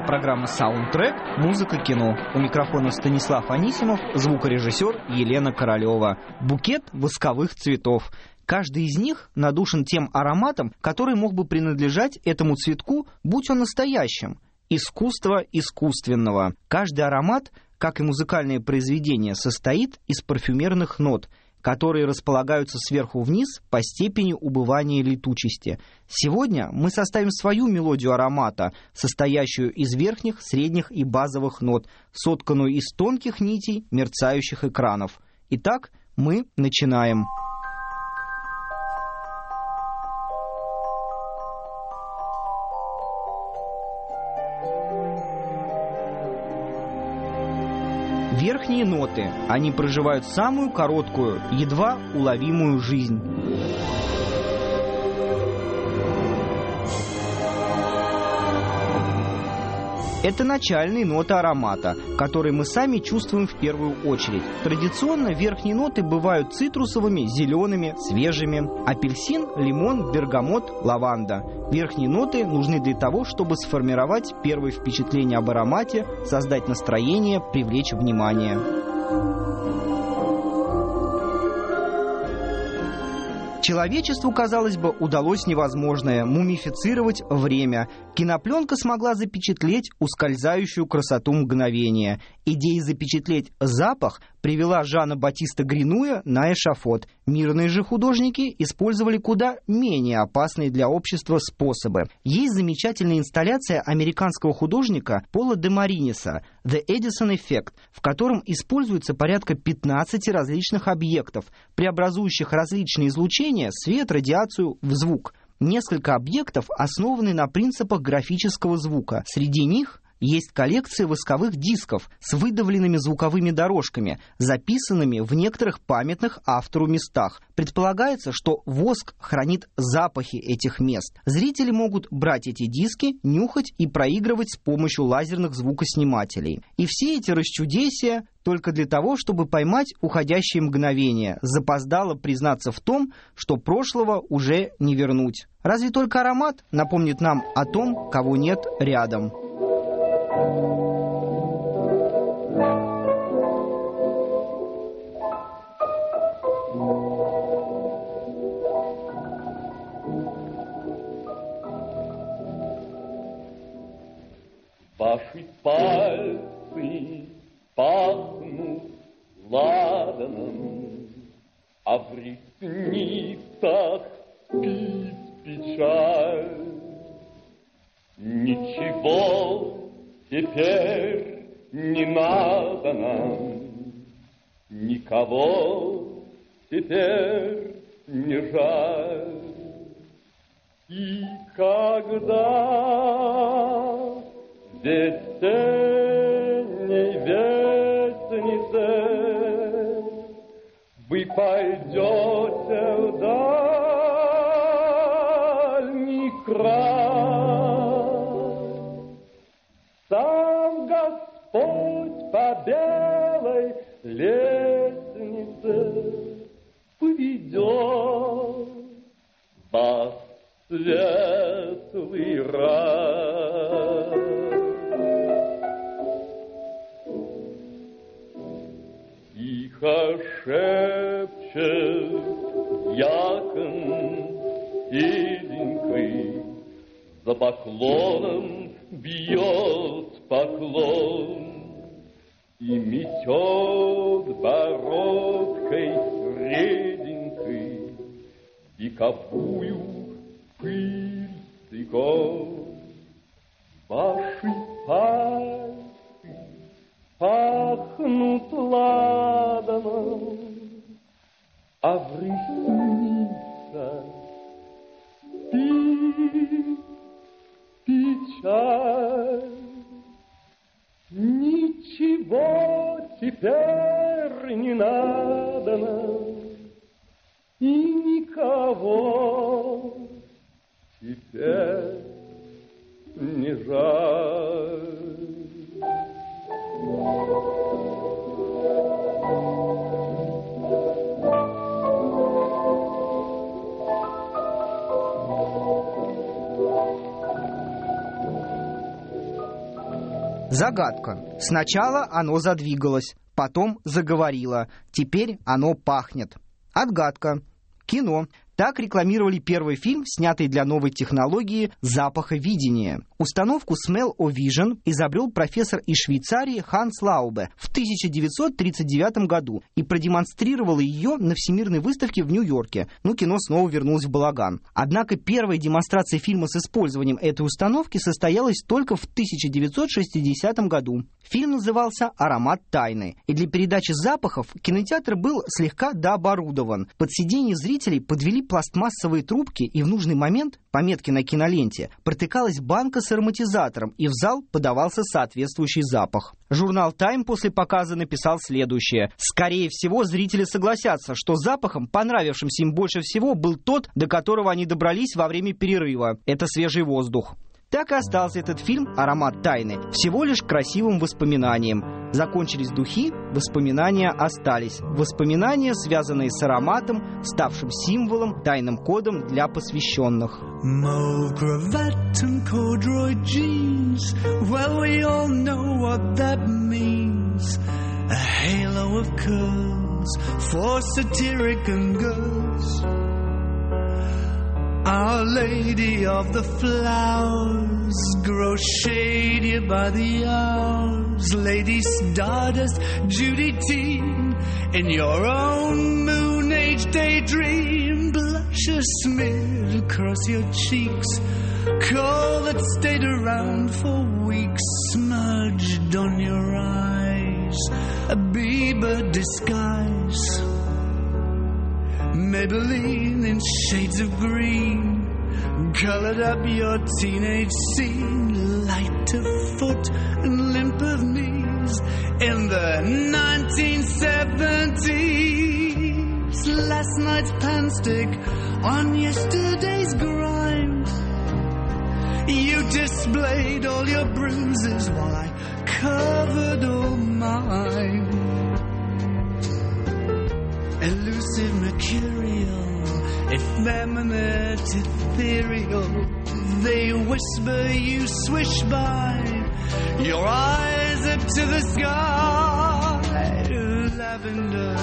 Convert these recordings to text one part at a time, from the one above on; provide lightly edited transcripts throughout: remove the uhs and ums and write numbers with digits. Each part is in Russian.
Это программа «Саундтрек. Музыка кино». У микрофона Станислав Анисимов, звукорежиссер Елена Королева. Букет восковых цветов. Каждый из них надушен тем ароматом, который мог бы принадлежать этому цветку, будь он настоящим. Искусство искусственного. Каждый аромат, как и музыкальное произведение, состоит из парфюмерных нот, которые располагаются сверху вниз по степени убывания летучести. Сегодня мы составим свою мелодию аромата, состоящую из верхних, средних и базовых нот, сотканную из тонких нитей мерцающих экранов. Итак, мы начинаем. Верхние ноты. Они проживают самую короткую, едва уловимую жизнь. Это начальные ноты аромата, которые мы сами чувствуем в первую очередь. Традиционно верхние ноты бывают цитрусовыми, зелеными, свежими. Апельсин, лимон, бергамот, лаванда. Верхние ноты нужны для того, чтобы сформировать первое впечатление об аромате, создать настроение, привлечь внимание. Человечеству, казалось бы, удалось невозможное – мумифицировать время. Кинопленка смогла запечатлеть ускользающую красоту мгновения. Идея запечатлеть запах привела Жана Батиста Гринуя на эшафот. Мирные же художники использовали куда менее опасные для общества способы. Есть замечательная инсталляция американского художника Пола де Мариниса «The Edison Effect», в котором используется порядка 15 различных объектов, преобразующих различные излучения, свет, радиацию в звук. Несколько объектов основаны на принципах графического звука. Среди них есть коллекция восковых дисков с выдавленными звуковыми дорожками, записанными в некоторых памятных автору местах. Предполагается, что воск хранит запахи этих мест. Зрители могут брать эти диски, нюхать и проигрывать с помощью лазерных звукоснимателей. И все эти расчудесия только для того, чтобы поймать уходящие мгновения, запоздало признаться в том, что прошлого уже не вернуть. Разве только аромат напомнит нам о том, кого нет рядом. Ваши пальцы пахнут ладаном, а в ресницах спит печаль. Ничего теперь не надо нам, никого теперь не жаль. И когда весенней вестнице вы пойдете в дальний край, сам Господь по белой лестнице поведет вас в светлый рай. Тихо шепчет якон седенький, за поклоном бьет поклон и метет бородкой реденькой вековую пыль цикон. Ваши пальцы пахнут ладаном, а в ресницах спит печаль. Ничего теперь не надо нам, и никого теперь не жаль. Загадка. Сначала оно задвигалось, потом заговорило. Теперь оно пахнет. Отгадка. Кино. Так рекламировали первый фильм, снятый для новой технологии запаховидения. Установку Smell-O-Vision изобрел профессор из Швейцарии Ханс Лаубе в 1939 году и продемонстрировал ее на Всемирной выставке в Нью-Йорке. Кино снова вернулось в балаган. Однако первая демонстрация фильма с использованием этой установки состоялась только в 1960 году. Фильм назывался «Аромат тайны», и для передачи запахов кинотеатр был слегка дооборудован. Под сиденье зрителей подвели пластмассовые трубки, и в нужный момент, по метке на киноленте, протыкалась банка с ароматизатором, и в зал подавался соответствующий запах. Журнал «Тайм» после показа написал следующее. Скорее всего, зрители согласятся, что запахом, понравившимся им больше всего, был тот, до которого они добрались во время перерыва. Это свежий воздух. Так и остался этот фильм «Аромат тайны» всего лишь красивым воспоминанием. Закончились духи, воспоминания остались. Воспоминания, связанные с ароматом, ставшим символом, тайным кодом для посвященных. Mauve cravat and corduroy jeans. Well, we all know what that means. A halo of curls for satiric and girls. Our Lady of the Flowers grows shadier by the hours. Lady Stardust, Judy Teen, in your own moon age daydream. Blush a smear across your cheeks, coal that stayed around for weeks smudged on your eyes. A Bieber disguise, Maybelline in shades of green, colored up your teenage scene. Light of foot and limp of knees in the 1970s. Last night's panstick on yesterday's grime. You displayed all your bruises while I covered all mine. Elusive, mercurial, effeminate, ethereal. They whisper, you swish by, your eyes up to the sky. Lavender,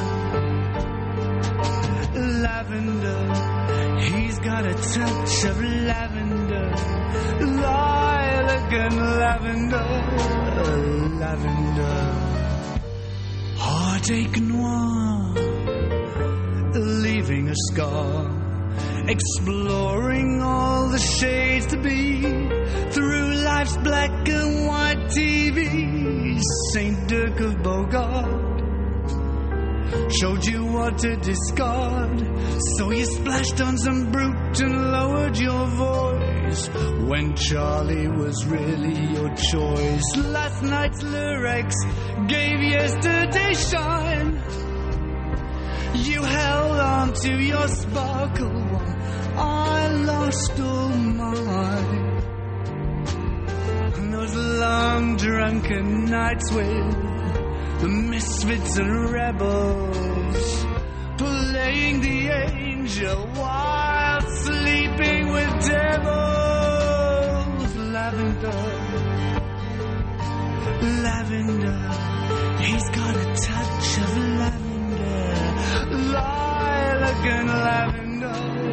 lavender, he's got a touch of lavender. Lilac and lavender, lavender. Heartache noir, leaving a scar, exploring all the shades to be through life's black and white TV. Saint Dirk of Bogart showed you what to discard, so you splashed on some brute and lowered your voice when Charlie was really your choice. Last night's lyrics gave yesterday shine. You held on to your sparkle while I lost all mine. And those long drunken nights with the misfits and rebels, playing the angel while sleeping with devils. Lavender, lavender, he's got a touch of lavender. Lilac and lavender,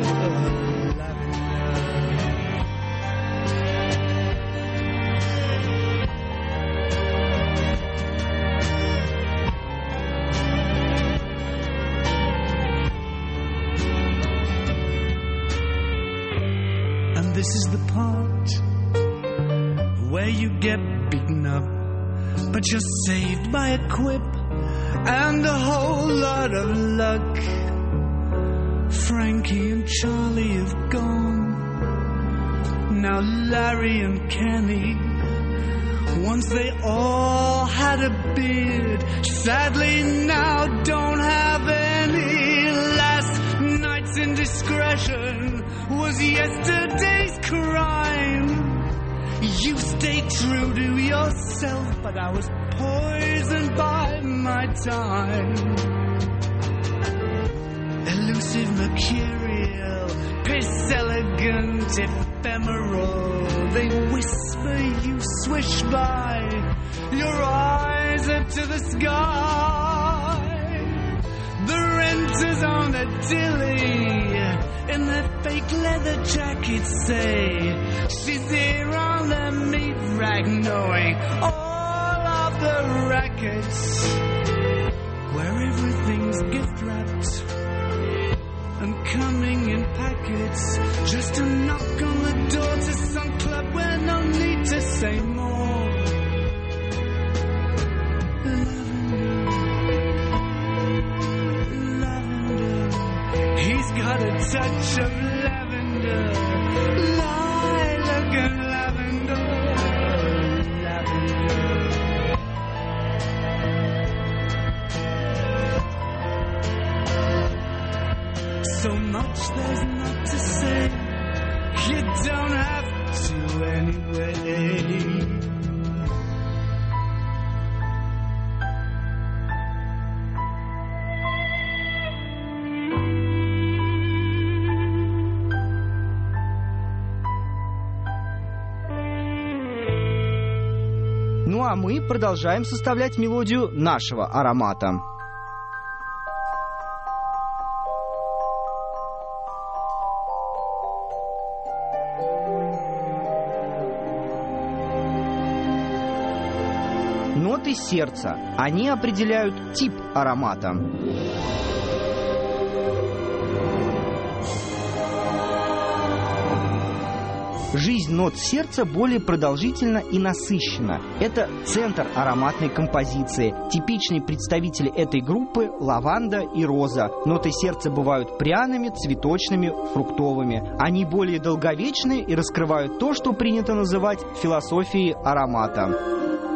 And this is the part where you get beaten up, but you're saved by a quip and a whole lot of luck. Frankie and Charlie have gone. Now Larry and Kenny, once they all had a beard, sadly now don't have any. Last night's indiscretion was yesterday's crime. You stayed true to yourself, but I was poisoned by my time. Elusive, mercurial, piss elegant, ephemeral. They whisper for you swish by, your eyes up to the sky. The renters on a dilly in their fake leather jackets say she's here on the meat rack, knowing all of the rackets, where everything's gift wrapped and coming in packets. Just a knock on the door to some club where no need to say more. Lavender, he's got a touch of lavender, lilac and lavender, lavender. So much there's not to say, you don't have to anyway. Ну а мы продолжаем составлять мелодию нашего аромата. Ноты сердца. Они определяют тип аромата. Жизнь нот сердца более продолжительна и насыщенна. Это центр ароматной композиции. Типичные представители этой группы – лаванда и роза. Ноты сердца бывают пряными, цветочными, фруктовыми. Они более долговечны и раскрывают то, что принято называть философией аромата.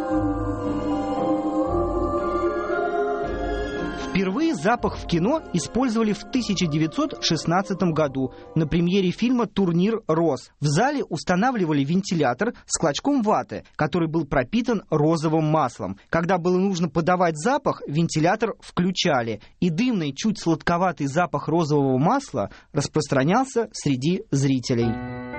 Впервые запах в кино использовали в 1916 году на премьере фильма «Турнир роз». В зале устанавливали вентилятор с клочком ваты, который был пропитан розовым маслом. Когда было нужно подавать запах, вентилятор включали, и дымный, чуть сладковатый запах розового масла распространялся среди зрителей.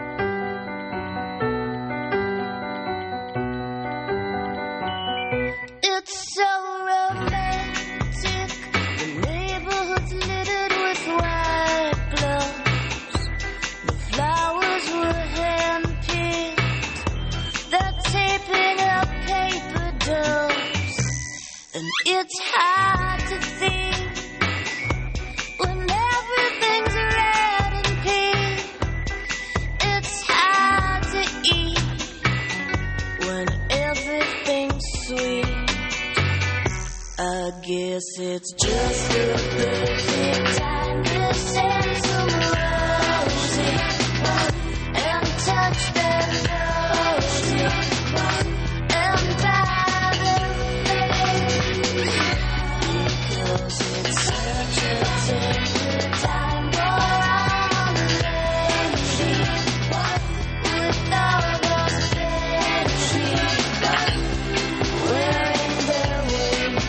It's hard to think when everything's red and pink. It's hard to eat when everything's sweet. I guess it's just the perfect time to send some roses and touch their noses and buy them things. It's such a tender time for all the ladies with all those fancies wearing their wings.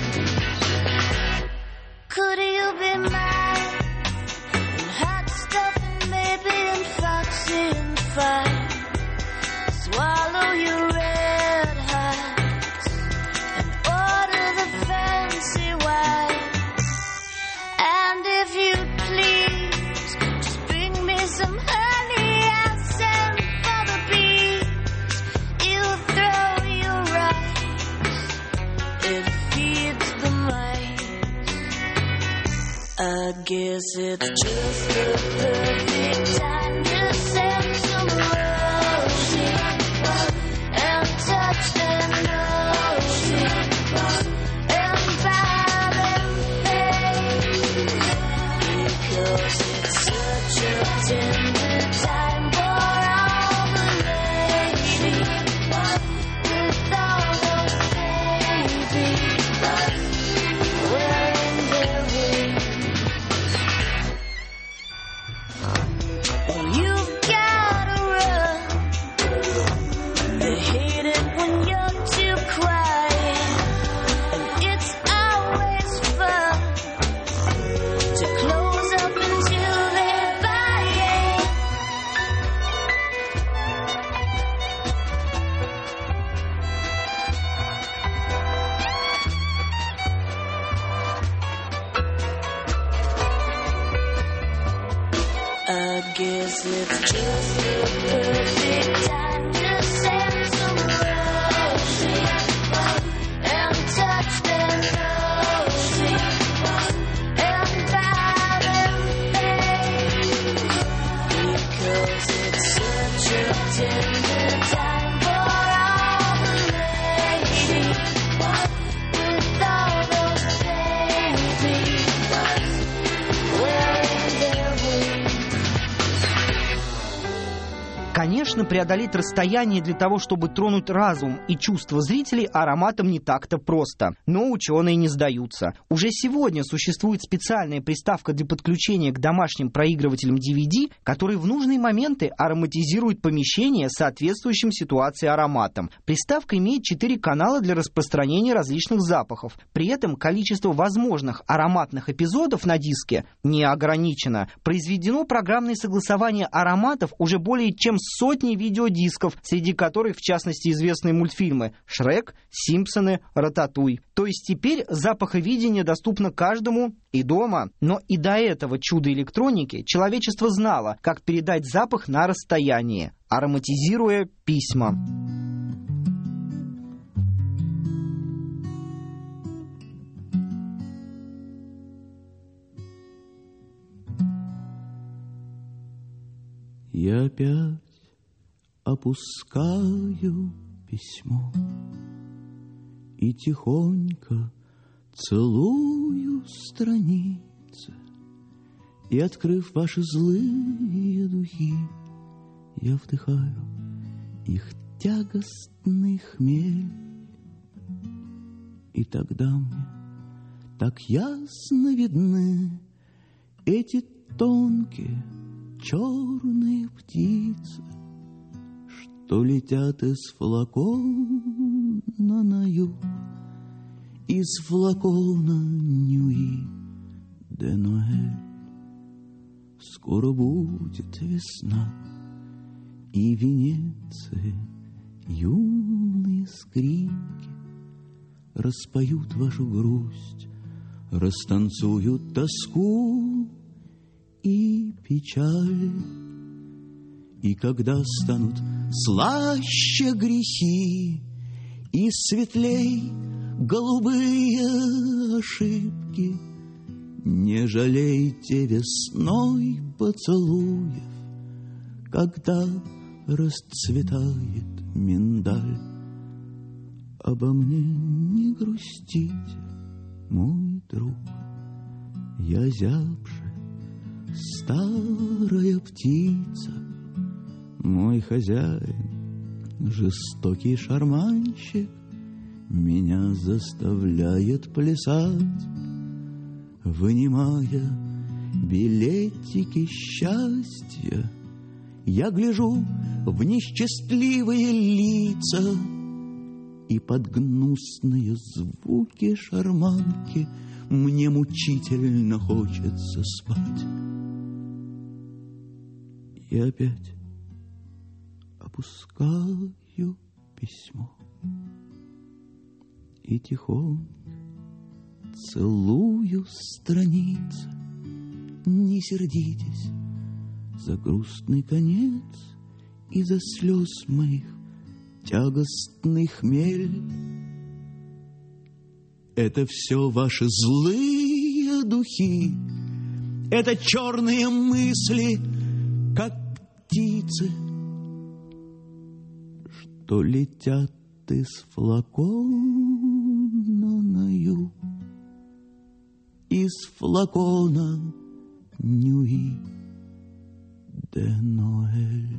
Could you be mine in hot stuff and maybe in foxy and fine? Swallow your red hearts and order the fancy wine. And if you please, just bring me some honey I'll send for the bees. You throw your rice, it feeds the mice. I guess it's just the perfect time to send some roses and touch their noses and buy them things. Because it's such a tender time for all the ladies with all those babies wearing their wings. guess it's just the perfect time to send some roses and touch them roses and bow them face, because it's such a tender time for all the ladies with all those babies wearing their wings. Конечно, преодолеть расстояние для того, чтобы тронуть разум и чувства зрителей, ароматом не так-то просто. Но ученые не сдаются. Уже сегодня существует специальная приставка для подключения к домашним проигрывателям DVD, который в нужные моменты ароматизирует помещение соответствующим ситуации ароматом. Приставка имеет 4 канала для распространения различных запахов. При этом количество возможных ароматных эпизодов на диске не ограничено. Произведено программное согласование ароматов уже более чем сотни видеодисков, среди которых, в частности, известные мультфильмы «Шрек», «Симпсоны», «Рататуй». То есть теперь запаховидение доступно каждому и дома. Но и до этого чуда электроники человечество знало, как передать запах на расстоянии, ароматизируя письма. Я опять опускаю письмо и тихонько целую страницы, и, открыв ваши злые духи, я вдыхаю их тягостный хмель. И тогда мне так ясно видны эти тонкие черные птицы, что летят из флакона на юг, из флакона Нюи де Ноэль. Скоро будет весна, и в Венеции юные скрипки распоют вашу грусть, растанцуют тоску и печаль. И когда станут слаще грехи и светлей голубые ошибки, не жалейте весной поцелуев, когда расцветает миндаль. Обо мне не грустите, мой друг, я зябшая старая птица. Мой хозяин, жестокий шарманщик, меня заставляет плясать, вынимая билетики счастья. Я гляжу в несчастливые лица, и под гнусные звуки шарманки мне мучительно хочется спать. И опять опускаю письмо и тихонько целую страницы. Не сердитесь за грустный конец и за слез моих тягостный хмель. Это все ваши злые духи, это черные мысли, как птицы, что летят из флакона на юг, из флакона Нюи де Ноэль.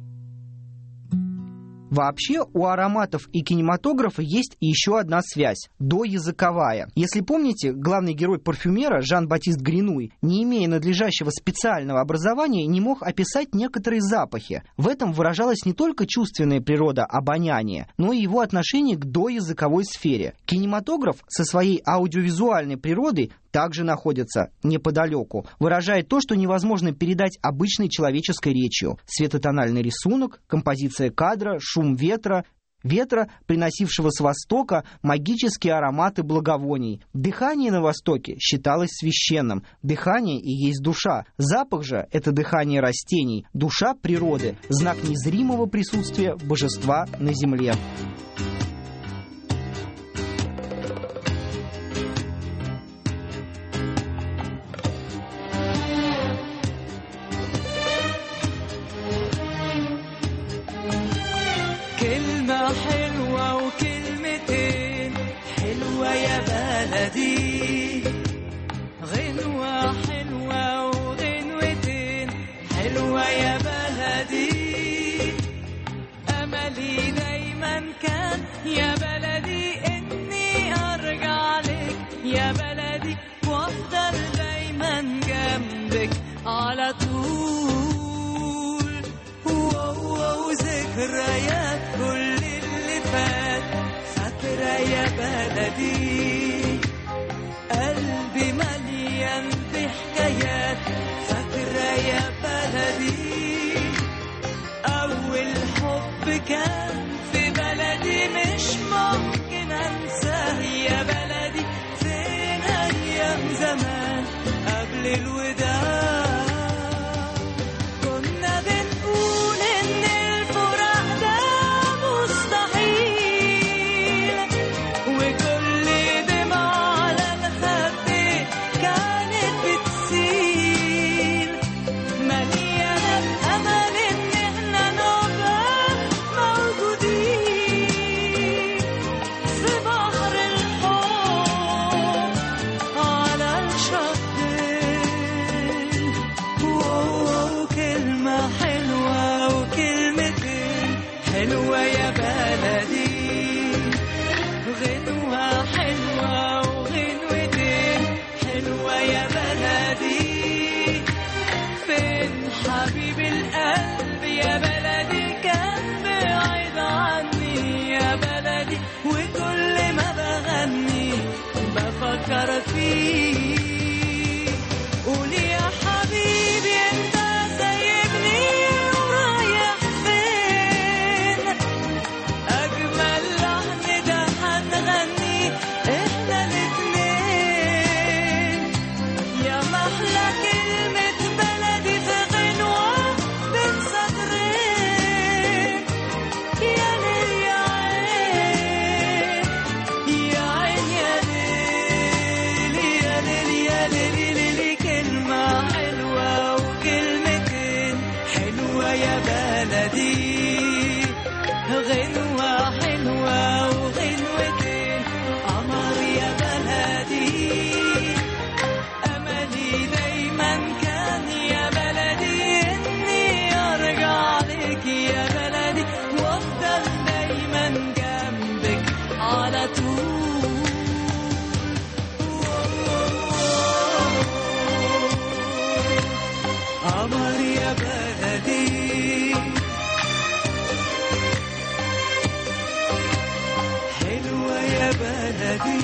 Вообще, у ароматов и кинематографа есть еще одна связь – доязыковая. Если помните, главный герой парфюмера Жан-Батист Гринуй, не имея надлежащего специального образования, не мог описать некоторые запахи. В этом выражалась не только чувственная природа обоняния, но и его отношение к доязыковой сфере. Кинематограф со своей аудиовизуальной природой также находится неподалеку, выражает то, что невозможно передать обычной человеческой речью. Светотональный рисунок, композиция кадра, шум ветра. ветра, приносившего с востока магические ароматы благовоний. Дыхание на востоке считалось священным. Дыхание и есть душа. Запах же — это дыхание растений. Душа природы — знак незримого присутствия божества на земле. كلمة حلوة وكلمتين حلوة يا بلدي غنوة حلوة وغنوتين حلوة يا بلدي أملي دايما كان يا بلدي إني أرجع لك يا بلدي وأفضل دايما جنبك على طول وذكريات كل اللي فات فاكرة يا بلدي قلبي مليان بحكايات فاكرة يا بلدي أول حب كان في بلدي مش ممكن أنساه يا بلدي فين أيام زمان قبل الوداع حلوة يا بلدي غنوة حلوة وغنوتين حلوة يا بلدي فين حبيب القلب يا بلدي كان بعيد عني يا بلدي وكل ما بغني بفكر فيه قولي يا حبيبي انت سايبني ورايح فين اجمل لحن ده هنغني احنا الاتنين يا محلى كلمة بلدي في غنوة بين سطرين يا ليل يا عين يا عين يا ليل يا ليل يا ليل ليل كلمة حلوة وكلمتين حلوة يا بلدي غنوة حلوة وغنوتين قمر يا بلدي أملي دايما كان يا بلدي إني أرجع لك يا بلدي وأفضل دايما جنبك على طول قمر يا بلدي حلوة يا بلدي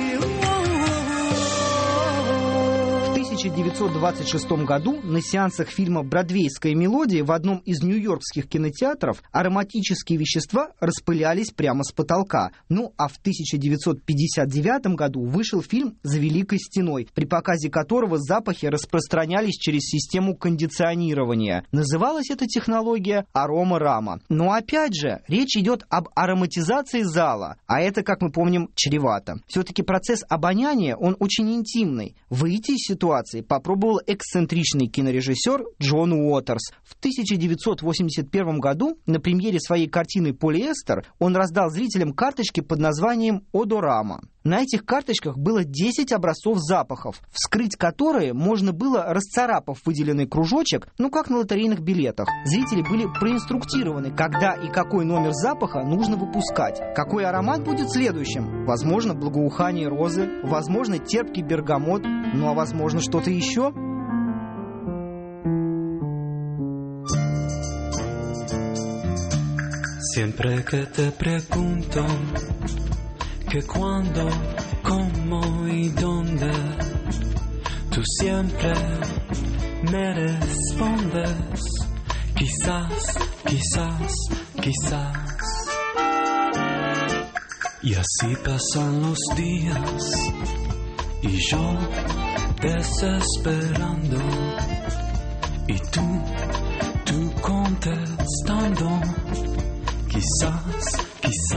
В 1926 году на сеансах фильма «Бродвейская мелодия» в одном из нью-йоркских кинотеатров ароматические вещества распылялись прямо с потолка. Ну а в 1959 году вышел фильм «За Великой стеной», при показе которого запахи распространялись через систему кондиционирования. Называлась эта технология аромарама. Но опять же, речь идет об ароматизации зала, а это, как мы помним, чревато. Все-таки процесс обоняния, он очень интимный. Выйти из ситуации попробовал эксцентричный кинорежиссер Джон Уотерс. В 1981 году на премьере своей картины «Полиэстер» он раздал зрителям карточки под названием «Одорама». На этих карточках было 10 образцов запахов, вскрыть которые можно было, расцарапав выделенный кружочек, ну как на лотерейных билетах. Зрители были проинструктированы, когда и какой номер запаха нужно выпускать. Какой аромат будет следующим? Возможно, благоухание розы, возможно, терпкий бергамот, ну а возможно, что-то еще? Siempre que te pregunto que cuándo, cómo y dónde, tú siempre me respondes, quizás, quizás, quizás. Y así pasan los días y yo desesperando y tú contestando, quizás,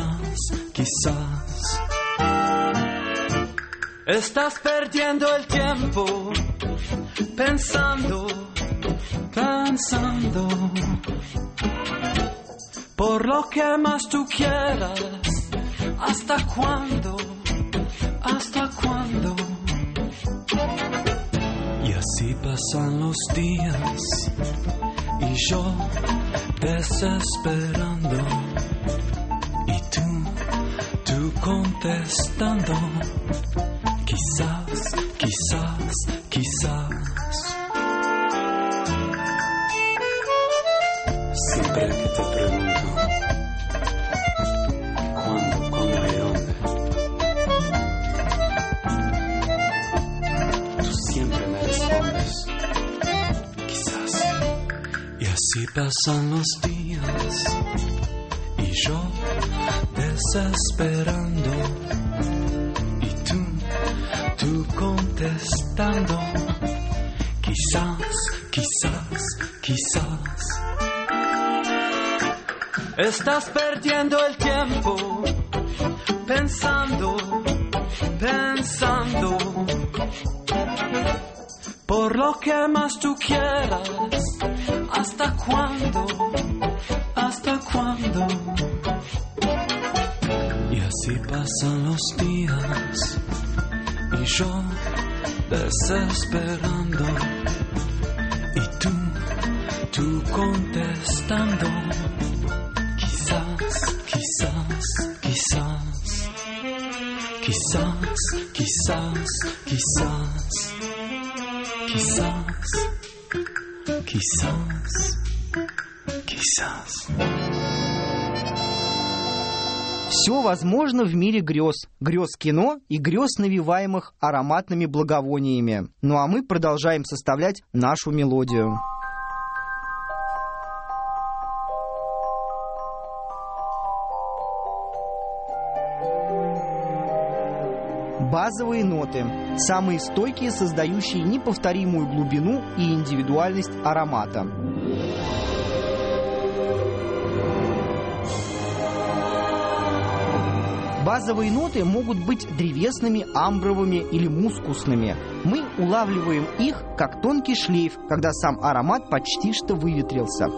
estás perdiendo el tiempo pensando, por lo que más tú quieras. ¿Hasta cuándo? Y así pasan los días y yo desesperando y tú contestando, quizás. Siempre que te pregunto cuándo y dónde, tú siempre me respondes, quizás. Y así pasan los días y yo desesperando y tú contestando, quizás. Estás perdiendo el tiempo pensando, por lo que más tú quieras. ¿Hasta cuándo? Y así pasan los días y yo desesperando y tú contestando, quizás. Все возможно в мире грез. Грез кино и грез, навеваемых ароматными благовониями. Ну а мы продолжаем составлять нашу мелодию. Базовые ноты. Самые стойкие, создающие неповторимую глубину и индивидуальность аромата. Базовые ноты могут быть древесными, амбровыми или мускусными. Мы улавливаем их, как тонкий шлейф, когда сам аромат почти что выветрился.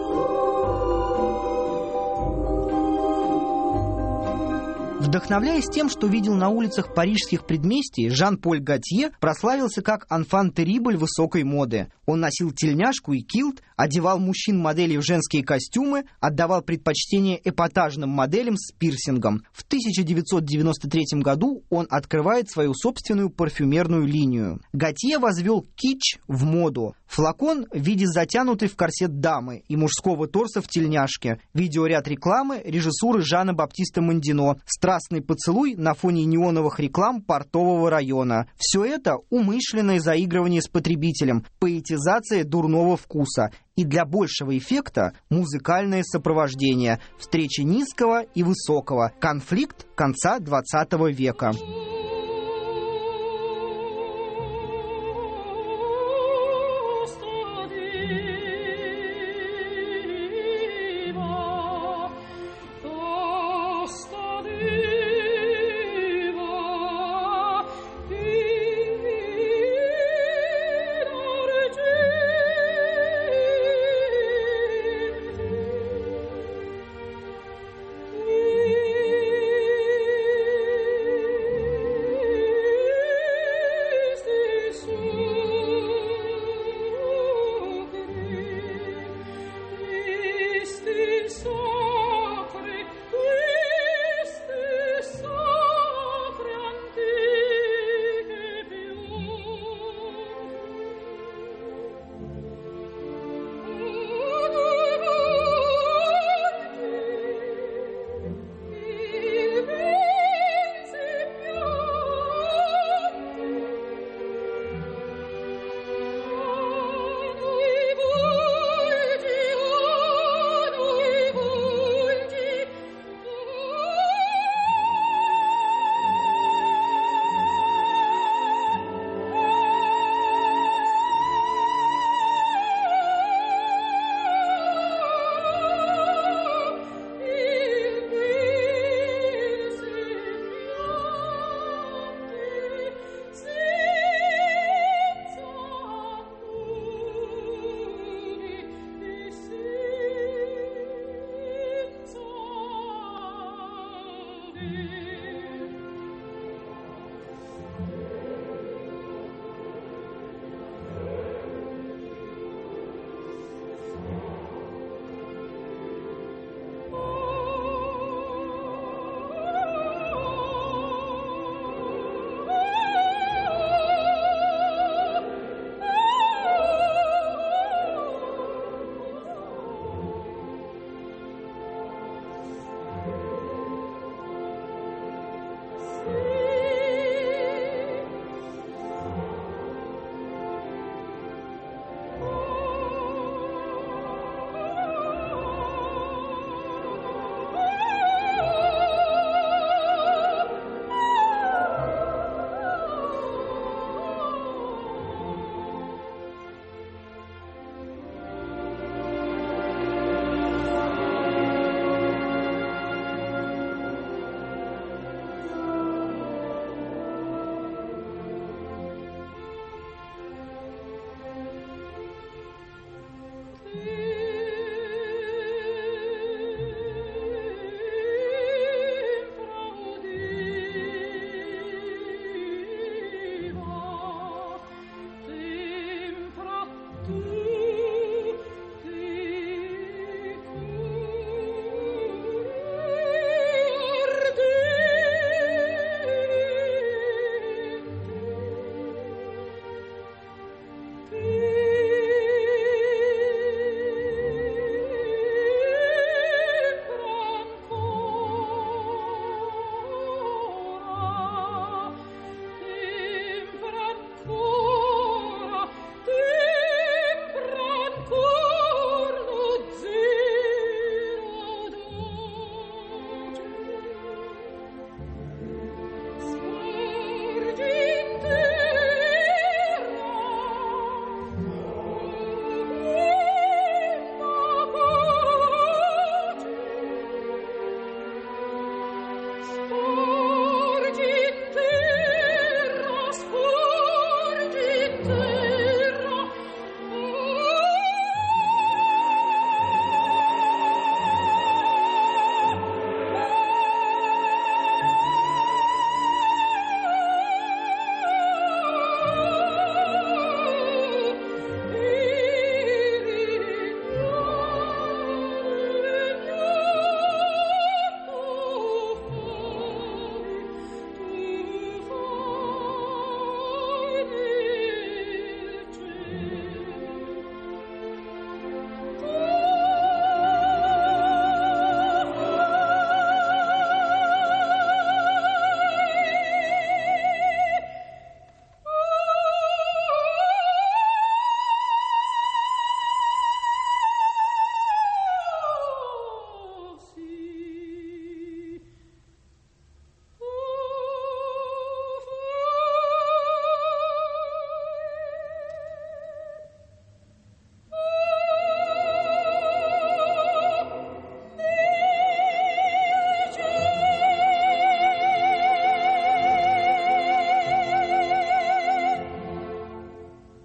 Вдохновляясь тем, что видел на улицах парижских предместий, Жан-Поль Готье прославился как «анфан терибль» высокой моды. Он носил тельняшку и килт, одевал мужчин-моделей в женские костюмы, отдавал предпочтение эпатажным моделям с пирсингом. В 1993 году он открывает свою собственную парфюмерную линию. Готье возвел китч в моду. Флакон в виде затянутой в корсет дамы и мужского торса в тельняшке. Видеоряд рекламы режиссуры Жана Баптиста Мандино. Страстный поцелуй на фоне неоновых реклам портового района. Все это умышленное заигрывание с потребителем, поэтизация дурного вкуса. И для большего эффекта музыкальное сопровождение, встречи низкого и высокого, конфликт конца XX века.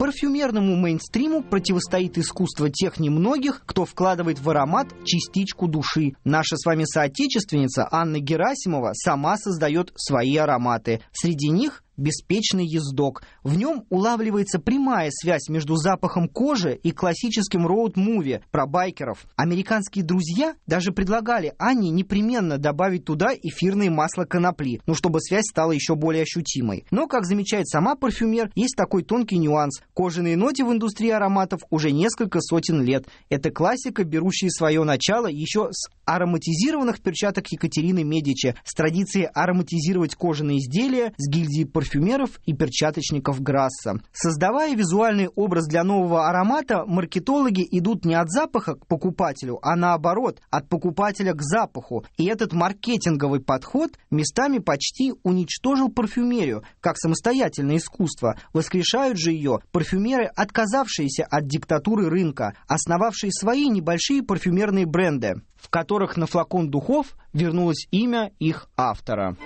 Парфюмерному мейнстриму противостоит искусство тех немногих, кто вкладывает в аромат частичку души. Наша с вами соотечественница Анна Герасимова сама создает свои ароматы. Среди них «Беспечный ездок». В нем улавливается прямая связь между запахом кожи и классическим роуд-муви про байкеров. Американские друзья даже предлагали Анне непременно добавить туда эфирное масло конопли, чтобы связь стала еще более ощутимой. Но, как замечает сама парфюмер, есть такой тонкий нюанс. Кожаные ноти в индустрии ароматов уже несколько сотен лет. Это классика, берущая свое начало еще с ароматизированных перчаток Екатерины Медичи, с традицией ароматизировать кожаные изделия с гильдии парфюмеров и перчаточников Грасса. Создавая визуальный образ для нового аромата, маркетологи идут не от запаха к покупателю, а наоборот, от покупателя к запаху. И этот маркетинговый подход местами почти уничтожил парфюмерию, как самостоятельное искусство. Воскрешают же ее парфюмеры, отказавшиеся от диктатуры рынка, основавшие свои небольшие парфюмерные бренды, в которых на флакон духов вернулось имя их автора.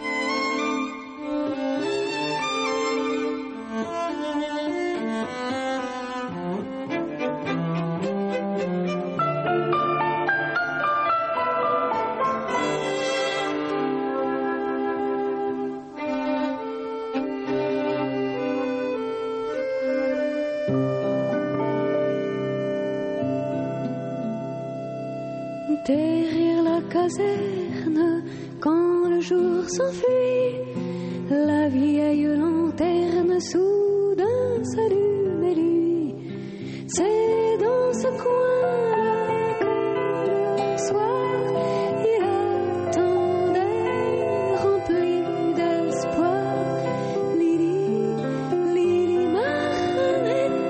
Derrière la caserne, quand le jour s'enfuit, la vieille lanterne soudain s'allume et lui, c'est dans ce coin-là que le soir il attendait rempli d'espoir. Lili, Lili Marlène,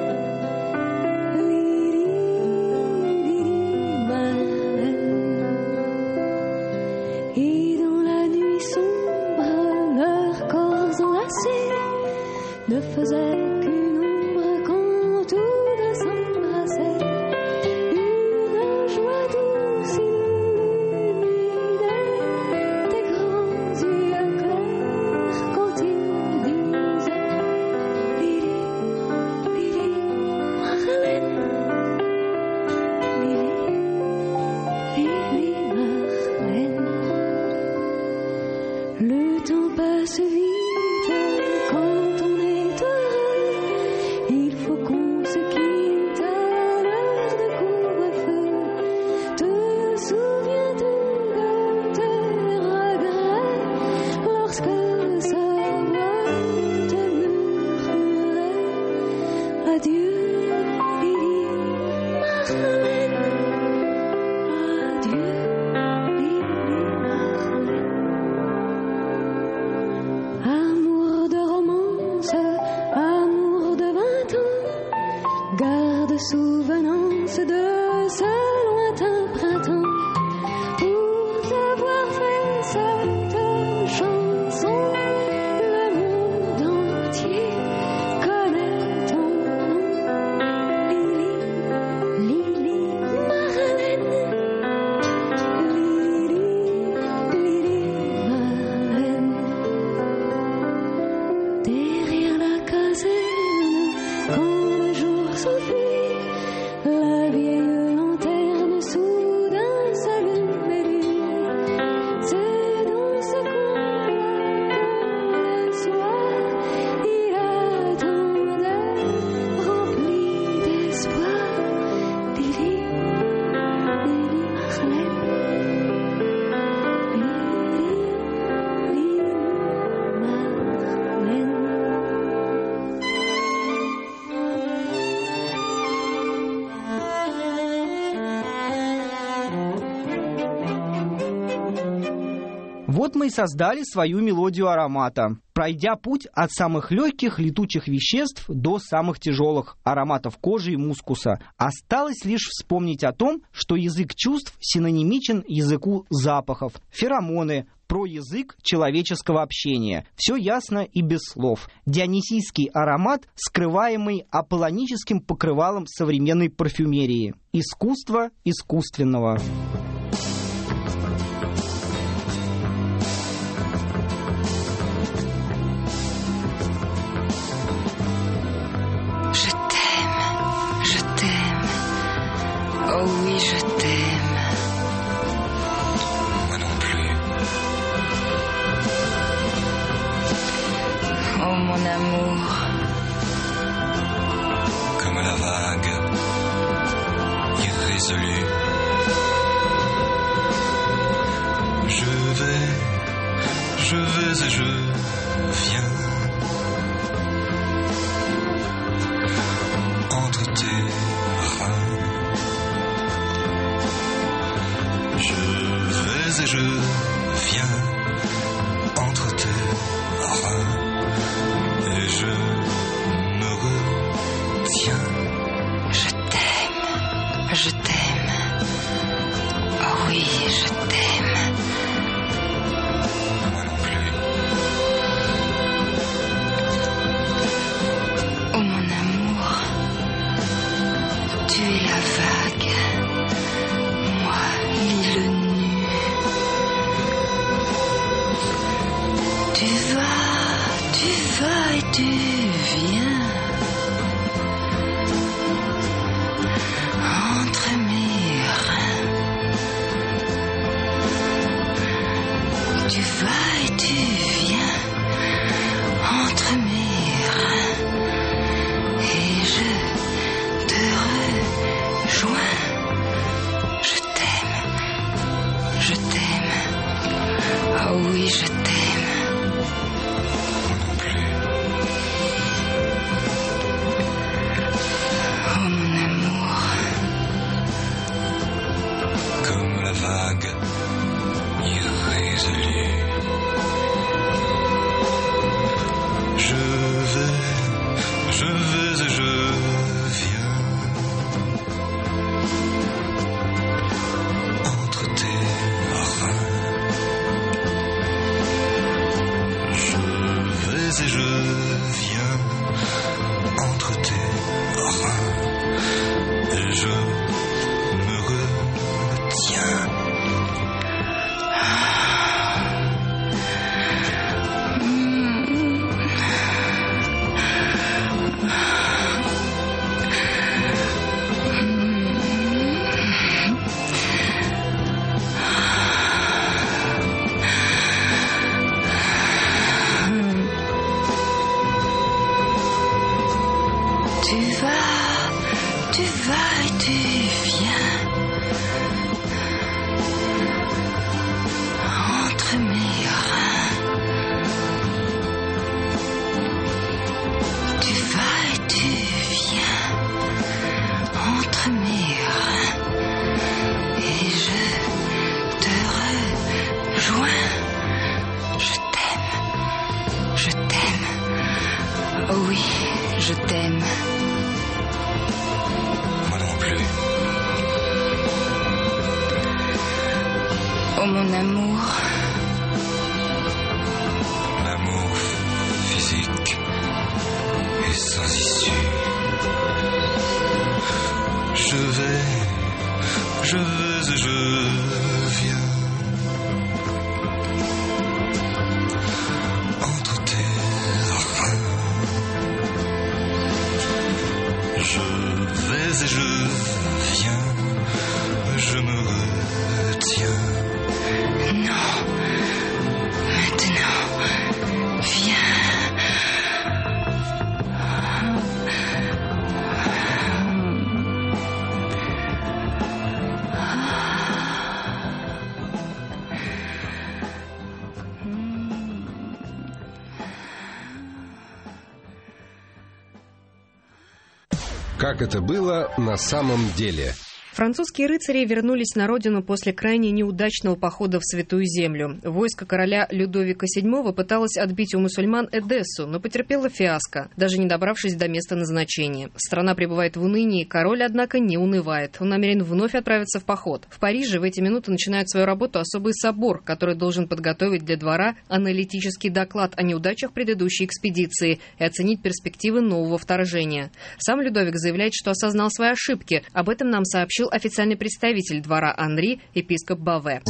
Lili, Lili Marlène. Et dans la nuit sombre, leurs corps enlacés ne faisaient qu'une ombre quand tout d'un s'embrassait. Une joie douce illuminait tes grands yeux clairs quand ils disaient Lili, Lili Marlène, Lili, Lili Marlène. Le temps passe vite quand on est heureux. Il faut qu'on se quitte à l'heure de couvre-feu. Te souviens-tu de tes regrets lorsque sa voix te murmurait adieu, Lili Marlène, adieu, Lili Marlène. Amour de romance, amour de 20 ans, garde souvenance de ce lointain printemps. Pour t'avoir fait cette chanson, le monde entier connaît ton nom. Lili, Lili Marlène, Lili, Lili Marlène. Derrière la caserne, quand le jour s'enfuit, la vieille lanterne soudain s'allume et lui, c'est dans ce coin-là que le soir il attendait rempli d'espoir. Lili, Lili Marlène, Lili, Lili Marlène. Вот мы и создали свою мелодию аромата, пройдя путь от самых легких летучих веществ до самых тяжелых ароматов кожи и мускуса. Осталось лишь вспомнить о том, что язык чувств синонимичен языку запахов. Феромоны — про язык человеческого общения. Все ясно и без слов. Дионисийский аромат, скрываемый аполлоническим покрывалом современной парфюмерии. Искусство искусственного. Je t'aime. vais et je viens entre tes reins. Je vais et je viens entre tes reins et je me retiens. Je t'aime, oh oui, je t'aime. Moi non plus. Oh mon amour, tu es la vague, moi l'île nue. Tu vas et tu viens. Tu vas et tu viens entre mes reins et je te rejoins. Je t'aime, oh oui je t'aime. Moi non plus. Oh mon amour, Comme la vague irrésolue. Je vais et je viens entre tes reins. Je vais et je viens entre tes reins et je me retiens. Tu vas et tu viens entre mes reins. Tu vas et tu viens entre mes reins et je te rejoins. Je t'aime, oh oui, je t'aime. Moi non plus. Oh mon amour, L'amour physique est sans issue. Je vais et je viens entre tes reins. Je vais et je viens, je me retiens. non, maintenant, viens. Как это было на самом деле? Французские рыцари вернулись на родину после крайне неудачного похода в Святую Землю. Войско короля Людовика VII пыталось отбить у мусульман Эдессу, но потерпело фиаско, даже не добравшись до места назначения. Страна пребывает в унынии, король, однако, не унывает. Он намерен вновь отправиться в поход. В Париже в эти минуты начинает свою работу особый собор, который должен подготовить для двора аналитический доклад о неудачах предыдущей экспедиции и оценить перспективы нового вторжения. Сам Людовик заявляет, что осознал свои ошибки. Об этом нам сообщил официальный представитель двора Анри, епископ Баве.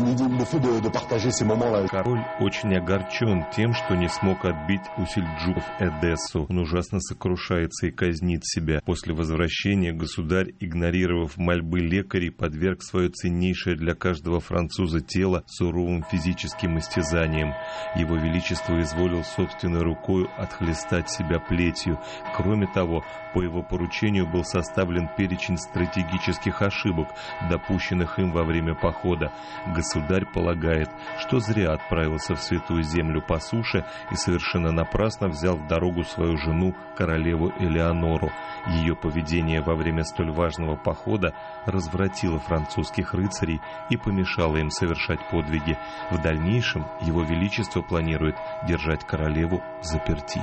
Король очень огорчен тем, что не смог отбить у сельджуков Эдессу. Он ужасно сокрушается и казнит себя. После возвращения государь, игнорировав мольбы лекарей, подверг свое ценнейшее для каждого француза тело суровым физическим истязаниям. Его Величество изволил собственной рукой отхлестать себя плетью. Кроме того, по его поручению был составлен перечень стратегических ошибок, ошибок, допущенных им во время похода. Государь полагает, что зря отправился в Святую Землю по суше и совершенно напрасно взял в дорогу свою жену, королеву Элеонору. Ее поведение во время столь важного похода развратило французских рыцарей и помешало им совершать подвиги. В дальнейшем Его Величество планирует держать королеву взаперти.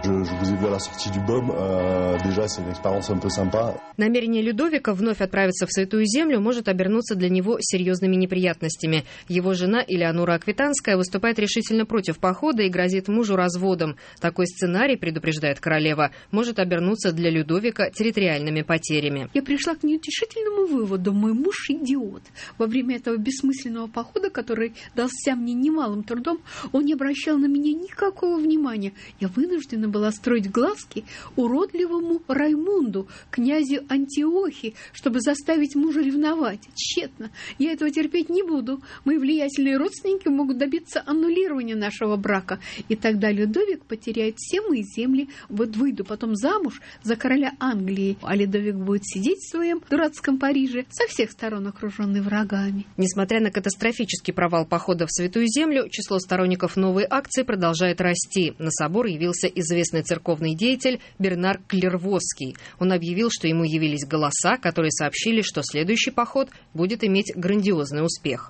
Намерение Людовика вновь отправиться в Святую Землю может обернуться для него серьезными неприятностями. Его жена Элеонора Аквитанская выступает решительно против похода и грозит мужу разводом. Такой сценарий, предупреждает королева, может обернуться для Людовика территориальными потерями. Я пришла к неутешительному выводу. Мой муж идиот. Во время этого бессмысленного похода, который дался мне немалым трудом, он не обращал на меня никакого внимания. Я вынуждена была строить глазки уродливому Раймунду, князю Антиохии, чтобы заставить мужа ревновать. Тщетно. Я этого терпеть не буду. Мои влиятельные родственники могут добиться аннулирования нашего брака. И тогда Людовик потеряет все мои земли. Вот выйду потом замуж за короля Англии, а Людовик будет сидеть в своем дурацком Париже, со всех сторон окруженный врагами. Несмотря на катастрофический провал похода в Святую Землю, число сторонников новой акции продолжает расти. На собор явился известный церковный деятель Бернар Клервосский. Он объявил, что ему явились голоса, которые сообщили, что следующий поход будет иметь грандиозный успех.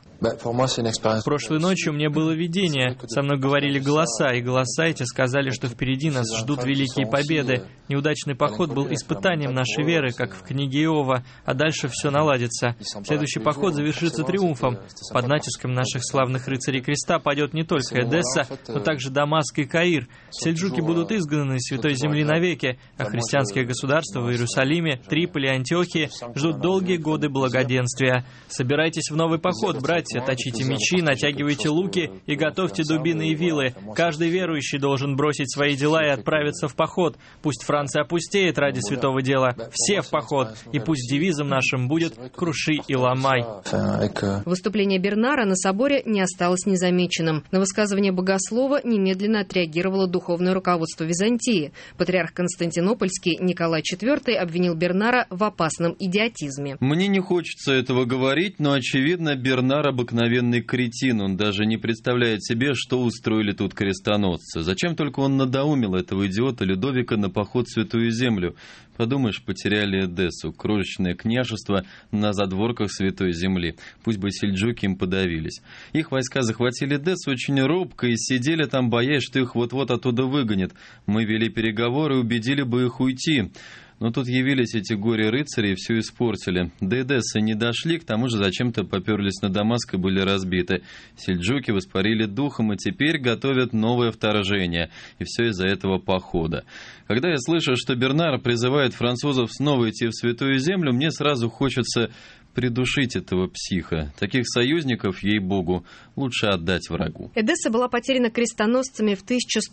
Прошлой ночью мне было видение. Со мной говорили голоса, и голоса эти сказали, что впереди нас ждут великие победы. Неудачный поход был испытанием нашей веры, как в книге Иова, а дальше все наладится. Следующий поход завершится триумфом. Под натиском наших славных рыцарей креста падет не только Эдесса, но также Дамаск и Каир. Сельджуки будут изгнаны из Святой Земли навеки, а христианские государства в Иерусалиме, Триполи, Антиохии ждут долгие годы благоденствия. Собирайтесь в новый поход, братья, точите мечи, натягивайте луки и готовьте дубины и вилы. Каждый верующий должен бросить свои дела и отправиться в поход. Пусть Франция опустеет ради святого дела. Все в поход. И пусть девизом нашим будет «Круши и ломай». Выступление Бернара на соборе не осталось незамеченным. На высказывание богослова немедленно отреагировало духовное руководство Византии. Патриарх Константинопольский Николай IV обвинил Бернара в опасном идиотизме. Мне не хочется этого говорить, но, очевидно, Бернар обыкновенный кретин. Он даже не представляет себе, что устроили тут крестоносцы. Зачем только он надоумил этого идиота Людовика на поход в Святую Землю? Подумаешь, потеряли Эдессу, крошечное княжество на задворках Святой Земли. Пусть бы сельджуки им подавились. Их войска захватили Эдессу очень робко и сидели там, боясь, что их вот-вот оттуда выгонят. Мы вели переговоры и убедили бы их уйти. Но тут явились эти горе-рыцари и все испортили. До Эдессы не дошли, к тому же зачем-то поперлись на Дамаск и были разбиты. Сельджуки воспарили духом и теперь готовят новое вторжение. И все из-за этого похода. Когда я слышу, что Бернар призывает французов снова идти в Святую Землю, мне сразу хочется придушить этого психа. Таких союзников, ей-богу, лучше отдать врагу. Эдесса была потеряна крестоносцами в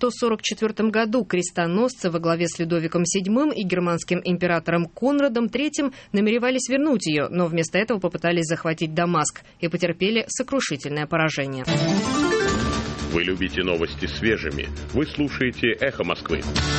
1144 году. Крестоносцы во главе с Людовиком VII и германским императором Конрадом III намеревались вернуть ее, но вместо этого попытались захватить Дамаск и потерпели сокрушительное поражение. Вы любите новости свежими. Вы слушаете «Эхо Москвы».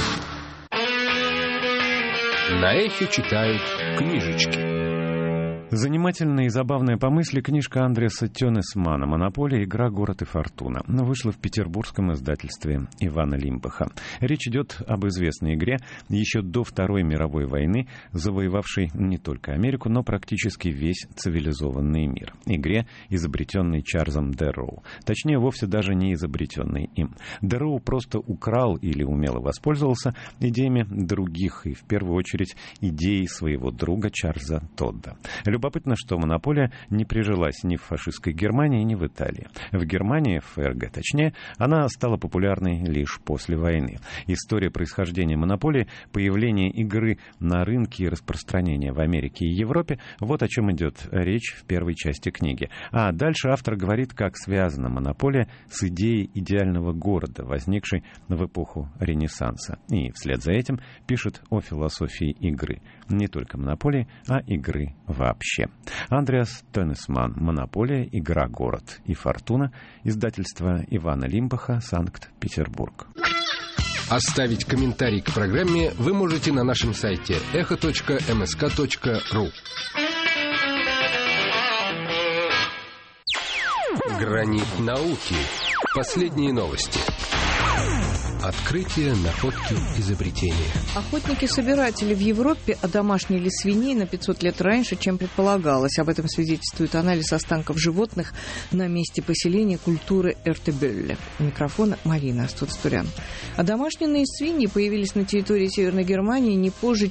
На «Эхе» читают книжечки. Занимательная и забавная по мысли книжка Андреаса Тёнесмана «Монополия. Игра, город и фортуна» вышла в петербургском издательстве Ивана Лимбаха. Речь идет об известной игре еще до Второй мировой войны, завоевавшей не только Америку, но практически весь цивилизованный мир. Игре, изобретенной Чарльзом Дерроу. Точнее, вовсе даже не изобретенной им. Дерроу просто украл или умело воспользовался идеями других, и в первую очередь идеей своего друга Чарльза Тодда. Любопытно, что монополия не прижилась ни в фашистской Германии, ни в Италии. В Германии, в ФРГ точнее, она стала популярной лишь после войны. История происхождения монополии, появление игры на рынке и распространение в Америке и Европе — вот о чем идет речь в первой части книги. А дальше автор говорит, как связана монополия с идеей идеального города, возникшей в эпоху Ренессанса. И вслед за этим пишет о философии игры. Не только монополии, а игры вообще. Андреас Тёнесман «Монополия. Игра, город и фортуна». Издательство Ивана Лимбаха, Санкт-Петербург. Оставить комментарий к программе вы можете на нашем сайте echo.msk.ru. Гранит науки. Последние новости. Открытие, находки, изобретения. Охотники-собиратели в Европе одомашнили свиней на 500 лет раньше, чем предполагалось. Об этом свидетельствует анализ останков животных на месте поселения культуры Эртебелле. У микрофона Марина Астуцтурян. Одомашненные свиньи появились на территории Северной Германии не позже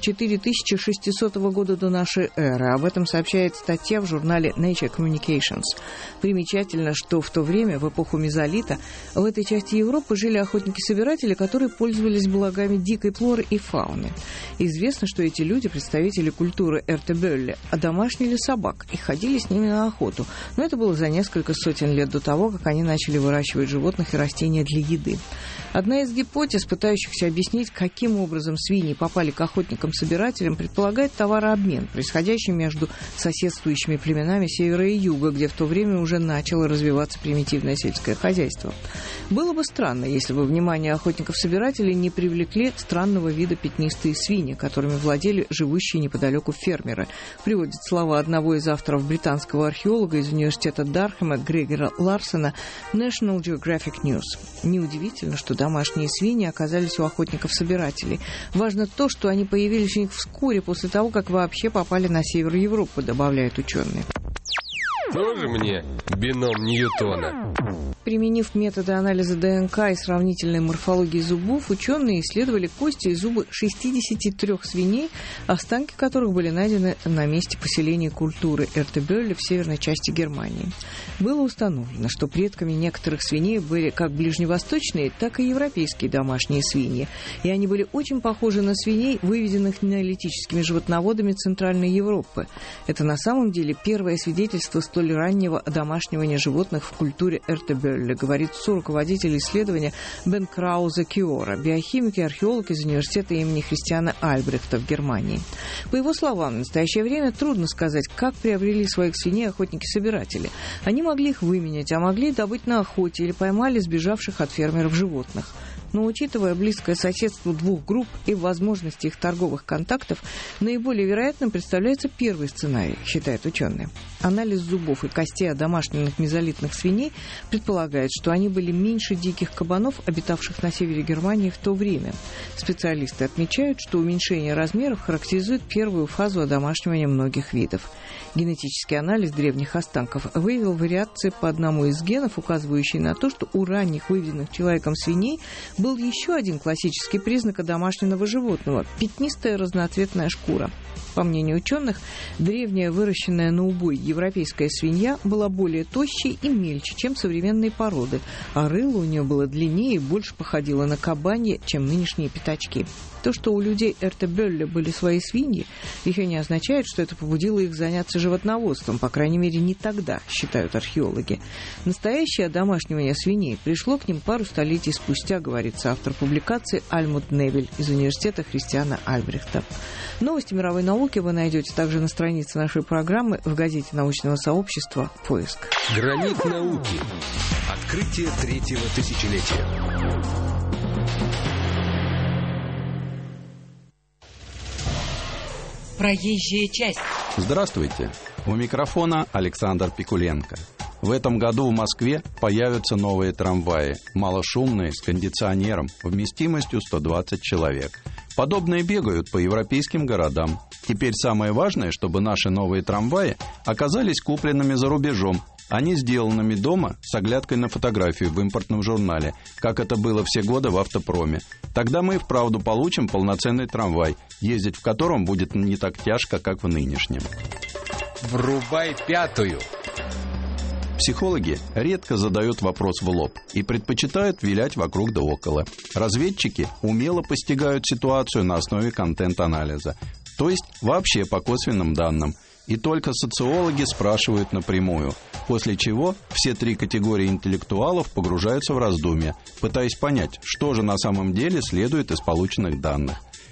4600 года до нашей эры. Об этом сообщает статья в журнале Nature Communications. Примечательно, что в то время, в эпоху мезолита, в этой части Европы жили охотники-собиратели, которые пользовались благами дикой флоры и фауны. Известно, что эти люди, представители культуры Эртебелле, одомашнили собак и ходили с ними на охоту. Но это было за несколько сотен лет до того, как они начали выращивать животных и растения для еды. Одна из гипотез, пытающихся объяснить, каким образом свиньи попали к охотникам-собирателям, предполагает товарообмен, происходящий между соседствующими племенами севера и юга, где в то время уже начало развиваться примитивное сельское хозяйство. Было бы странно, если бы внимание охотников-собирателей не привлекли странного вида пятнистые свиньи, которыми владели живущие неподалеку фермеры. Приводит слова одного из авторов британского археолога из университета Дархэма Грегора Ларсона National Geographic News. Неудивительно, что домашние свиньи оказались у охотников-собирателей. Важно то, что они появились у них вскоре после того, как вообще попали на север Европы, добавляют ученые. Тоже мне бином Ньютона. Применив методы анализа ДНК и сравнительной морфологии зубов, ученые исследовали кости и зубы 63 свиней, останки которых были найдены на месте поселения культуры Эртебелле в северной части Германии. Было установлено, что предками некоторых свиней были как ближневосточные, так и европейские домашние свиньи, и они были очень похожи на свиней, выведенных неолитическими животноводами Центральной Европы. Это на самом деле первое свидетельство столь раннего одомашнивания животных в культуре Эртебелле, говорит соруководитель исследования Бен Краузе Киора, биохимик и археолог из университета имени Христиана Альбрехта в Германии. По его словам, в настоящее время трудно сказать, как приобрели своих свиней охотники-собиратели. Они могли их выменять, а могли добыть на охоте или поймали сбежавших от фермеров животных. Но, учитывая близкое соседство двух групп и возможности их торговых контактов, наиболее вероятным представляется первый сценарий, считают ученые. Анализ зубов и костей одомашненных мезолитных свиней предполагает, что они были меньше диких кабанов, обитавших на севере Германии в то время. Специалисты отмечают, что уменьшение размеров характеризует первую фазу одомашнивания многих видов. Генетический анализ древних останков выявил вариации по одному из генов, указывающие на то, что у ранних выведенных человеком свиней был еще один классический признак одомашненного животного – пятнистая разноцветная шкура. По мнению ученых, древняя выращенная на убой европейская свинья была более тощей и мельче, чем современные породы, а рыло у нее было длиннее и больше походило на кабанье, чем нынешние пятачки. То, что у людей Эртебелле были свои свиньи, еще не означает, что это побудило их заняться животноводством, по крайней мере, не тогда, считают археологи. Настоящее одомашнивание свиней пришло к ним пару столетий спустя, говорит автор публикации Альмут Невель из университета Христиана Альбрехта. Новости мировой науки вы найдете также на странице нашей программы в газете научного сообщества «Поиск». Гранит науки. Открытие третьего тысячелетия. Проезжая часть. Здравствуйте. У микрофона Александр Пикуленко. В этом году в Москве появятся новые трамваи, малошумные, с кондиционером, вместимостью 120 человек. Подобные бегают по европейским городам. Теперь самое важное, чтобы наши новые трамваи оказались купленными за рубежом, а не сделанными дома с оглядкой на фотографию в импортном журнале, как это было все годы в автопроме. Тогда мы и вправду получим полноценный трамвай, ездить в котором будет не так тяжко, как в нынешнем. Врубай пятую. Психологи редко задают вопрос в лоб и предпочитают вилять вокруг да около. Разведчики умело постигают ситуацию на основе контент-анализа, то есть вообще по косвенным данным. И только социологи спрашивают напрямую, после чего все три категории интеллектуалов погружаются в раздумья, пытаясь понять, что же на самом деле следует из полученных данных.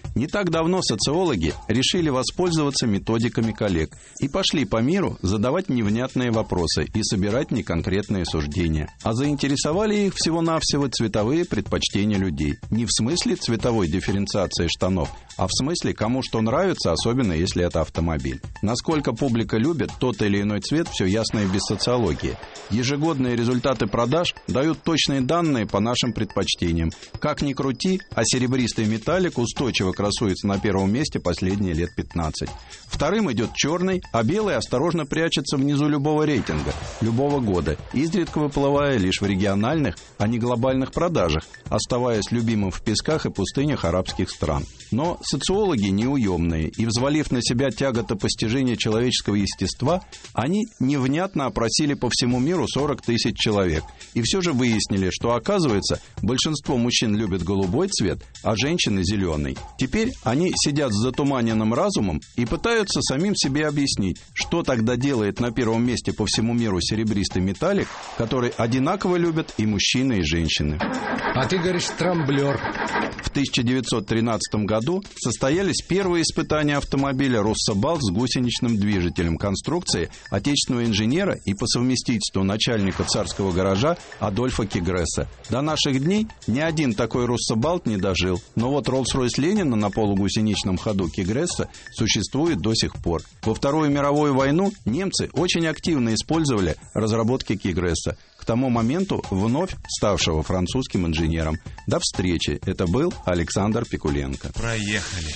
Не так давно социологи решили воспользоваться методиками коллег и пошли по миру задавать невнятные вопросы и собирать неконкретные суждения. А заинтересовали их всего-навсего цветовые предпочтения людей. Не в смысле цветовой дифференциации штанов, а в смысле, кому что нравится, особенно если это автомобиль. Насколько публика любит тот или иной цвет, все ясно и без социологии. Ежегодные результаты продаж дают точные данные по нашим предпочтениям. Как ни крути, а серебристый металлик устойчиво красуется на первом месте последние лет 15. Вторым идет черный, а белый осторожно прячется внизу любого рейтинга, любого года, изредка выплывая лишь в региональных, а не глобальных продажах, оставаясь любимым в песках и пустынях арабских стран. Но социологи неуемные, и, взвалив на себя тяготы постижения человеческого естества, они невнятно опросили по всему миру 40 тысяч человек. И все же выяснили, что, оказывается, большинство мужчин любят голубой цвет, а женщины – зеленый. Теперь они сидят с затуманенным разумом и пытаются самим себе объяснить, что тогда делает на первом месте по всему миру серебристый металлик, который одинаково любят и мужчины, и женщины. А ты говоришь, трамблер. В 1913 году состоялись первые испытания автомобиля «Руссобалт» с гусеничным движителем конструкции отечественного инженера и по совместительству начальника царского гаража Адольфа Кигресса. До наших дней ни один такой «Руссобалт» не дожил, но вот Роллс-Ройс Ленина на полугусеничном ходу Кигресса существует до сих пор. Во Вторую мировую войну немцы очень активно использовали разработки Кигресса, к тому моменту вновь ставшего французским инженером. До встречи. Это был Александр Пикуленко. Проехали.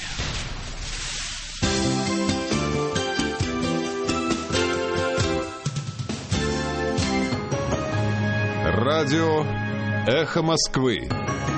Радио «Эхо Москвы».